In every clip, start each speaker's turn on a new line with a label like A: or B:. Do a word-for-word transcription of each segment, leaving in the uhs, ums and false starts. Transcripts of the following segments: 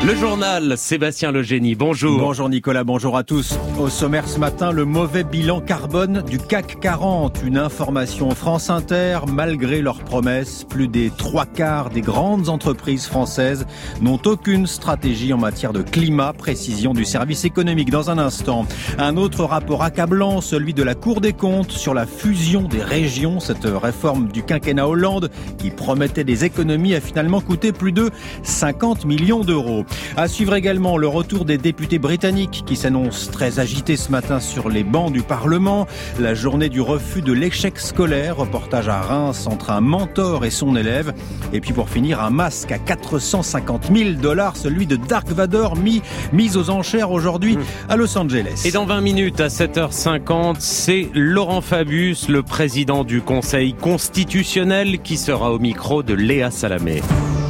A: Le journal, Sébastien Legénie, bonjour.
B: Bonjour Nicolas, bonjour à tous. Au sommaire ce matin, le mauvais bilan carbone du C A C quarante. Une information France Inter, malgré leurs promesses, plus des trois quarts des grandes entreprises françaises n'ont aucune stratégie en matière de climat. Précision du service économique dans un instant. Un autre rapport accablant, celui de la Cour des comptes sur la fusion des régions. Cette réforme du quinquennat Hollande qui promettait des économies a finalement coûté plus de cinquante millions d'euros. À suivre également le retour des députés britanniques qui s'annoncent très agités ce matin sur les bancs du Parlement. La journée du refus de l'échec scolaire, reportage à Reims entre un mentor et son élève. Et puis pour finir, un masque à quatre cent cinquante mille dollars, celui de Dark Vador, mis, mis aux enchères aujourd'hui à Los Angeles.
A: Et dans vingt minutes à sept heures cinquante, c'est Laurent Fabius, le président du Conseil constitutionnel, qui sera au micro de Léa Salamé.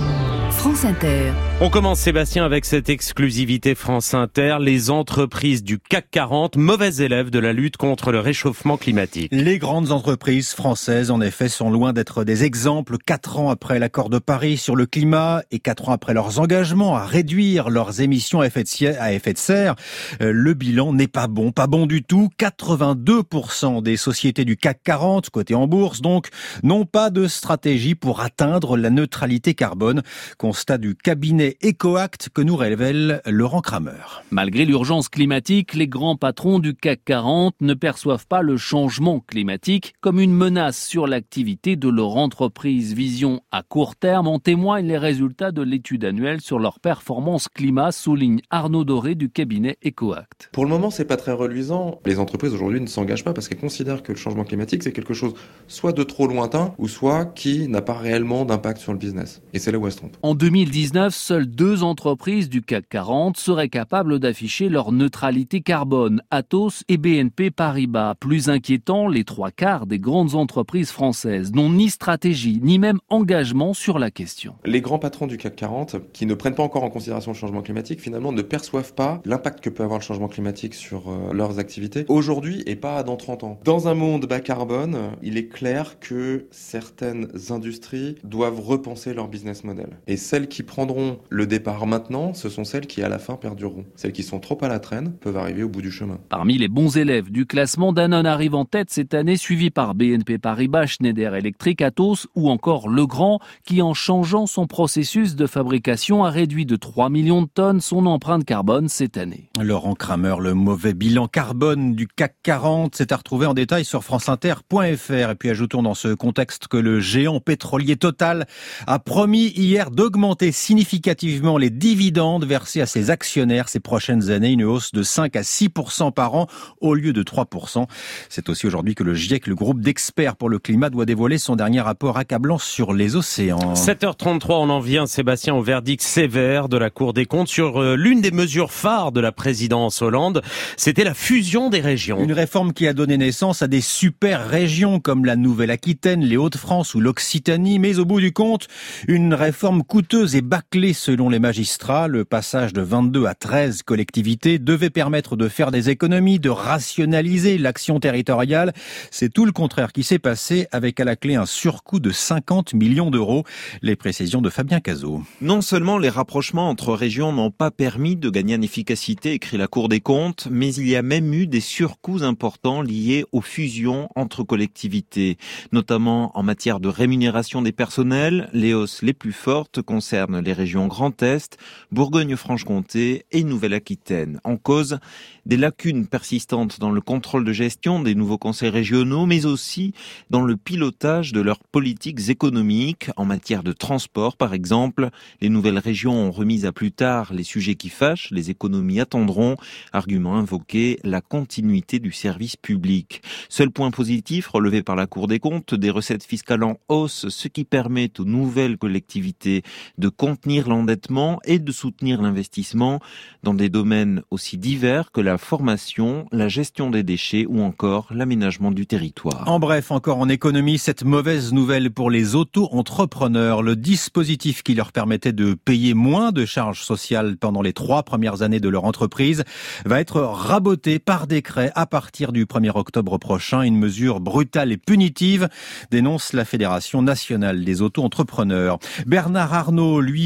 C: France Inter.
A: On commence, Sébastien, avec cette exclusivité France Inter. Les entreprises du C A C quarante, mauvais élèves de la lutte contre le réchauffement climatique.
B: Les grandes entreprises françaises, en effet, sont loin d'être des exemples. Quatre ans après l'accord de Paris sur le climat et quatre ans après leurs engagements à réduire leurs émissions à effet de serre, le bilan n'est pas bon, pas bon du tout. quatre-vingt-deux pour cent des sociétés du C A C quarante, cotées en bourse donc, n'ont pas de stratégie pour atteindre la neutralité carbone. Constat du cabinet EcoAct que nous révèle Laurent Kramer.
D: Malgré l'urgence climatique, les grands patrons du C A C quarante ne perçoivent pas le changement climatique comme une menace sur l'activité de leur entreprise. Vision à court terme, en témoignent les résultats de l'étude annuelle sur leur performance climat, souligne Arnaud Doré du cabinet EcoAct.
E: Pour le moment, c'est pas très reluisant. Les entreprises aujourd'hui ne s'engagent pas parce qu'elles considèrent que le changement climatique, c'est quelque chose soit de trop lointain ou soit qui n'a pas réellement d'impact sur le business. Et c'est là où elles se trompent.
D: En deux mille dix-neuf, seules deux entreprises du C A C quarante seraient capables d'afficher leur neutralité carbone, Atos et B N P Paribas. Plus inquiétant, les trois quarts des grandes entreprises françaises n'ont ni stratégie, ni même engagement sur la question.
E: Les grands patrons du C A C quarante, qui ne prennent pas encore en considération le changement climatique, finalement ne perçoivent pas l'impact que peut avoir le changement climatique sur euh, leurs activités, aujourd'hui et pas dans trente ans. Dans un monde bas carbone, il est clair que certaines industries doivent repenser leur business model. Et celles qui prendront le départ maintenant, ce sont celles qui à la fin perdureront. Celles qui sont trop à la traîne peuvent arriver au bout du chemin.
D: Parmi les bons élèves du classement, Danone arrive en tête cette année, suivi par B N P Paribas, Schneider Electric, Atos ou encore Legrand, qui en changeant son processus de fabrication a réduit de trois millions de tonnes son empreinte carbone cette année.
B: Laurent Kramer, le mauvais bilan carbone du C A C quarante, c'est à retrouver en détail sur franceinter point f r. Et puis ajoutons dans ce contexte que le géant pétrolier Total a promis hier d'augmenter significativement les dividendes versés à ses actionnaires ces prochaines années, une hausse de cinq à six pour cent par an au lieu de trois pour cent. C'est aussi aujourd'hui que le GIEC, le groupe d'experts pour le climat, doit dévoiler son dernier rapport accablant sur les océans.
A: sept heures trente-trois, on en vient, Sébastien, au verdict sévère de la Cour des comptes sur euh, l'une des mesures phares de la présidence Hollande. C'était la fusion des régions.
B: Une réforme qui a donné naissance à des super régions comme la Nouvelle-Aquitaine, les Hauts-de-France ou l'Occitanie, mais au bout du compte, une réforme coûteuse et bâclée selon les magistrats. Le passage de vingt-deux à treize collectivités devait permettre de faire des économies, de rationaliser l'action territoriale. C'est tout le contraire qui s'est passé, avec à la clé un surcoût de cinquante millions d'euros. Les précisions de Fabien Cazot.
F: Non seulement les rapprochements entre régions n'ont pas permis de gagner en efficacité, écrit la Cour des comptes, mais il y a même eu des surcoûts importants liés aux fusions entre collectivités, notamment en matière de rémunération des personnels. Les hausses les plus fortes concernent les régions Grand Est, Bourgogne-Franche-Comté et Nouvelle-Aquitaine. En cause, des lacunes persistantes dans le contrôle de gestion des nouveaux conseils régionaux, mais aussi dans le pilotage de leurs politiques économiques. En matière de transport, par exemple, les nouvelles régions ont remis à plus tard les sujets qui fâchent, les économies attendront. Argument invoqué, la continuité du service public. Seul point positif relevé par la Cour des comptes, des recettes fiscales en hausse, ce qui permet aux nouvelles collectivités de contenir l'endettement et de soutenir l'investissement dans des domaines aussi divers que la formation, la gestion des déchets ou encore l'aménagement du territoire.
B: En bref, encore en économie, cette mauvaise nouvelle pour les auto-entrepreneurs. Le dispositif qui leur permettait de payer moins de charges sociales pendant les trois premières années de leur entreprise va être raboté par décret à partir du premier octobre prochain. Une mesure brutale et punitive, dénonce la Fédération nationale des auto-entrepreneurs. Bernard Arnault, lui, qui s'était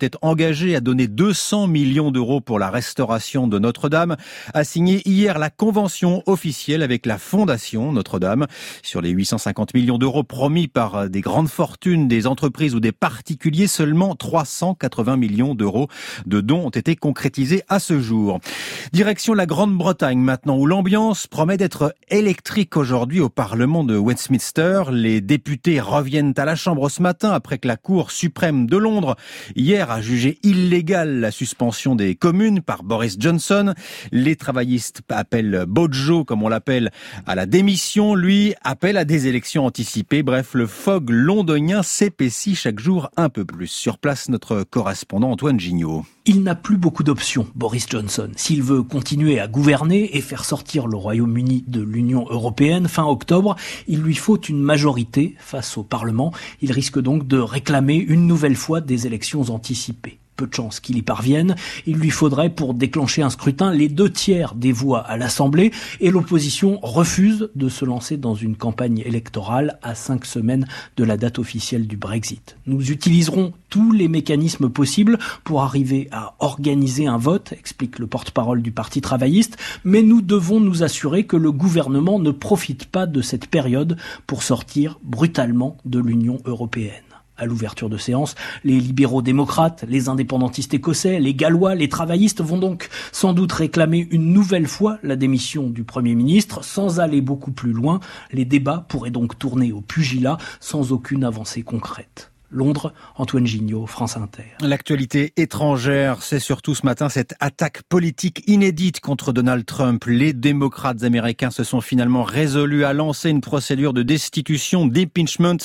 B: s'était engagé à donner deux cents millions d'euros pour la restauration de Notre-Dame, a signé hier la convention officielle avec la Fondation Notre-Dame. Sur les huit cent cinquante millions d'euros promis par des grandes fortunes, des entreprises ou des particuliers, seulement trois cent quatre-vingts millions d'euros de dons ont été concrétisés à ce jour. Direction la Grande-Bretagne maintenant, où l'ambiance promet d'être électrique aujourd'hui au Parlement de Westminster. Les députés reviennent à la Chambre ce matin après que la Cour suprême de Londres hier a jugé illégale la suspension des communes par Boris Johnson. Les travaillistes appellent Bojo, comme on l'appelle, à la démission. Lui appelle à des élections anticipées. Bref, le fog londonien s'épaissit chaque jour un peu plus. Sur place, notre correspondant Antoine Gignot.
G: Il n'a plus beaucoup d'options, Boris Johnson. S'il veut continuer à gouverner et faire sortir le Royaume-Uni de l'Union européenne fin octobre, il lui faut une majorité face au Parlement. Il risque donc de réclamer une nouvelle fois des élections anticipées. Peu de chance qu'il y parvienne. Il lui faudrait, pour déclencher un scrutin, les deux tiers des voix à l'Assemblée, et l'opposition refuse de se lancer dans une campagne électorale à cinq semaines de la date officielle du Brexit. Nous utiliserons tous les mécanismes possibles pour arriver à organiser un vote, explique le porte-parole du Parti travailliste, mais nous devons nous assurer que le gouvernement ne profite pas de cette période pour sortir brutalement de l'Union européenne. À l'ouverture de séance, les libéraux démocrates, les indépendantistes écossais, les gallois, les travaillistes vont donc sans doute réclamer une nouvelle fois la démission du Premier ministre. Sans aller beaucoup plus loin, les débats pourraient donc tourner au pugilat sans aucune avancée concrète. Londres, Antoine Gignot, France Inter.
B: L'actualité étrangère, c'est surtout ce matin cette attaque politique inédite contre Donald Trump. Les démocrates américains se sont finalement résolus à lancer une procédure de destitution, d'impeachment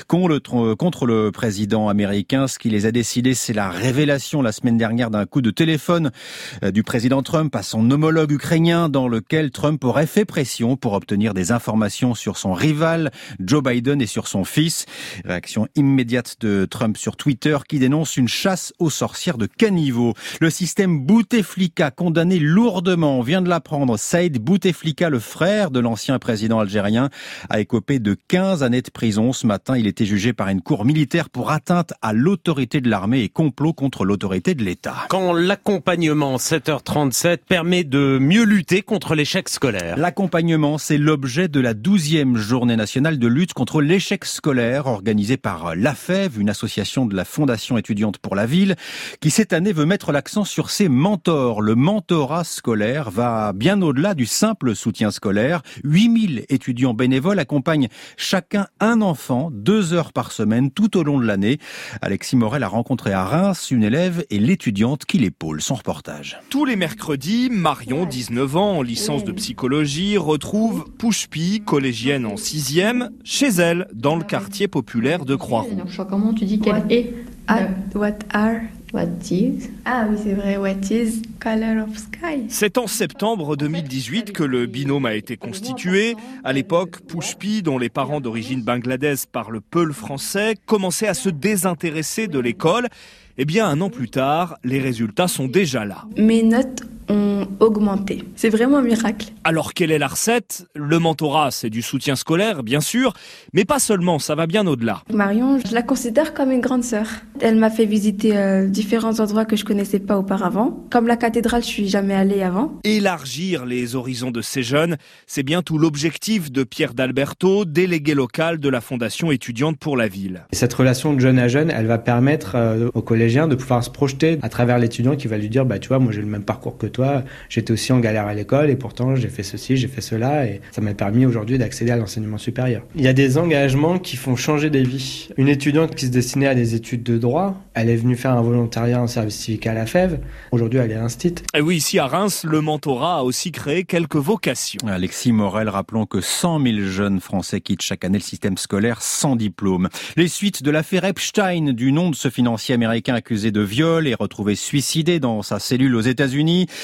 B: contre le président américain. Ce qui les a décidés, c'est la révélation la semaine dernière d'un coup de téléphone du président Trump à son homologue ukrainien, dans lequel Trump aurait fait pression pour obtenir des informations sur son rival Joe Biden et sur son fils. Réaction immédiate de Trump sur Twitter qui dénonce une chasse aux sorcières de caniveau. Le système Bouteflika, condamné lourdement, on vient de l'apprendre. Saïd Bouteflika, le frère de l'ancien président algérien, a écopé de quinze années de prison. Ce matin, il était jugé par une cour militaire pour atteinte à l'autorité de l'armée et complot contre l'autorité de l'État.
A: Quand l'accompagnement, sept heures trente-sept, permet de mieux lutter contre l'échec scolaire.
B: L'accompagnement, c'est l'objet de la douzième journée nationale de lutte contre l'échec scolaire organisée par l'A F E V, une association de la Fondation étudiante pour la ville, qui cette année veut mettre l'accent sur ses mentors. Le mentorat scolaire va bien au-delà du simple soutien scolaire. huit mille étudiants bénévoles accompagnent chacun un enfant, deux heures par semaine, tout au long de l'année. Alexis Morel a rencontré à Reims une élève et l'étudiante qui l'épaule. Son reportage.
H: Tous les mercredis, Marion, dix-neuf ans, en licence de psychologie, retrouve Pouchpi, collégienne en sixième, chez elle, dans le quartier populaire de Croix-Rouge.
I: Comment tu dis qu'elle est?
J: Ah, what are,
I: what is?
J: Ah oui, c'est vrai, what is color of sky?
H: C'est en septembre deux mille dix-huit que le binôme a été constitué. À l'époque, Pouchpi, dont les parents d'origine bangladaise parlent peu le français, commençait à se désintéresser de l'école. Eh bien, un an plus tard, les résultats sont déjà là.
J: Mes notes ont augmenté. C'est vraiment un miracle.
H: Alors, quelle est la recette? Le mentorat, c'est du soutien scolaire, bien sûr, mais pas seulement, ça va bien au-delà.
J: Marion, je la considère comme une grande sœur. Elle m'a fait visiter euh, différents endroits que je connaissais pas auparavant. Comme la cathédrale, je suis jamais allée avant.
H: Élargir les horizons de ces jeunes, c'est bien tout l'objectif de Pierre d'Alberto, délégué local de la Fondation étudiante pour la ville.
K: Cette relation de jeune à jeune, elle va permettre euh, aux collégiens de pouvoir se projeter à travers l'étudiant qui va lui dire, bah tu vois, moi j'ai le même parcours que toi, j'étais aussi en galère à l'école et pourtant j'ai fait ceci, j'ai fait cela et ça m'a permis aujourd'hui d'accéder à l'enseignement supérieur. Il y a des engagements qui font changer des vies. Une étudiante qui se destinait à des études de droit, elle est venue faire un volontariat en service civique à la F E V. Aujourd'hui, elle est instite.
H: Et oui, ici à Reims, le mentorat a aussi créé quelques vocations.
B: Alexis Morel, rappelons que cent mille jeunes Français quittent chaque année le système scolaire sans diplôme. Les suites de l'affaire Epstein, du nom de ce financier américain accusé de viol et retrouvé suicidé dans sa cellule aux États-Unis.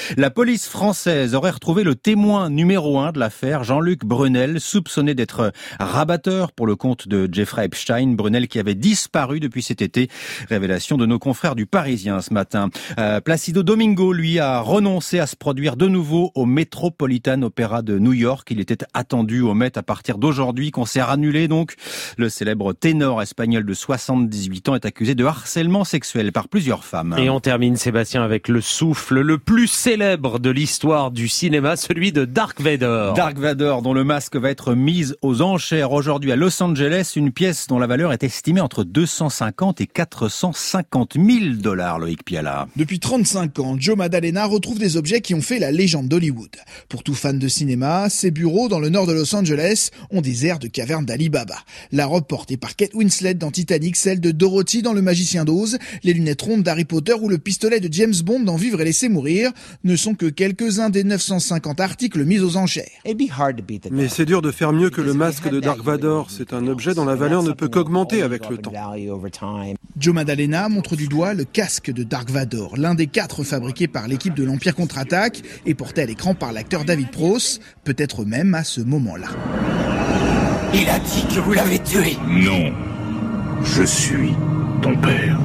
B: La police française aurait retrouvé le témoin numéro un de l'affaire, Jean-Luc Brunel, soupçonné d'être rabatteur pour le compte de Jeffrey Epstein. Brunel qui avait disparu depuis cet été. Révélation de nos confrères du Parisien ce matin. Euh, Placido Domingo, lui, a renoncé à se produire de nouveau au Metropolitan Opera de New York. Il était attendu au Met à partir d'aujourd'hui. Concert annulé donc. Le célèbre ténor espagnol de soixante-dix-huit ans est accusé de harcèlement sexuel par plusieurs femmes.
A: Et on termine, Sébastien, avec le souffle le plus célèbre de l'histoire du cinéma, celui de Dark Vador.
B: Dark Vador, dont le masque va être mis aux enchères aujourd'hui à Los Angeles, une pièce dont la valeur est estimée entre deux cent cinquante et quatre cent cinquante mille dollars, Loïc Piala.
L: Depuis trente-cinq ans, Joe Maddalena retrouve des objets qui ont fait la légende d'Hollywood. Pour tout fan de cinéma, ses bureaux dans le nord de Los Angeles ont des airs de caverne d'Ali Baba. La robe portée par Kate Winslet dans Titanic, celle de Dorothy dans Le Magicien d'Oz, les lunettes rondes d'Harry Potter ou le pistolet de James Bond dans Vivre et laisser mourir ne sont que quelques-uns des neuf cent cinquante articles mis aux enchères.
M: Mais c'est dur de faire mieux que le masque de Dark Vador. C'est un objet dont la valeur ne peut qu'augmenter avec le temps.
L: Joe Maddalena montre du doigt le casque de Dark Vador, l'un des quatre fabriqués par l'équipe de l'Empire contre-attaque et porté à l'écran par l'acteur David Prowse, peut-être même à ce moment-là.
N: Il a dit que vous l'avez tué.
O: Non, je suis ton père.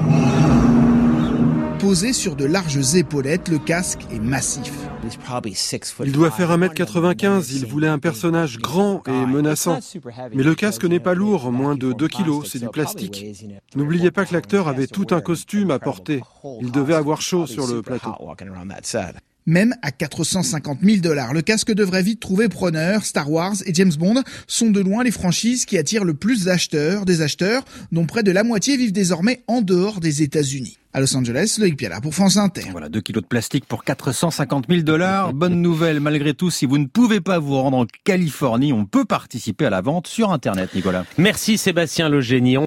L: Posé sur de larges épaulettes, le casque est massif.
M: Il doit faire un mètre quatre-vingt-quinze, il voulait un personnage grand et menaçant. Mais le casque n'est pas lourd, moins de deux kilos, c'est du plastique. N'oubliez pas que l'acteur avait tout un costume à porter. Il devait avoir chaud sur le plateau.
L: Même à quatre cent cinquante mille dollars, le casque devrait vite trouver preneur. Star Wars et James Bond sont de loin les franchises qui attirent le plus d'acheteurs, des acheteurs dont près de la moitié vivent désormais en dehors des États-Unis. À Los Angeles, Loïc Piala pour France Inter.
B: Voilà, deux kilos de plastique pour quatre cent cinquante mille dollars. Bonne nouvelle, malgré tout, si vous ne pouvez pas vous rendre en Californie, on peut participer à la vente sur Internet, Nicolas.
A: Merci Sébastien le génie.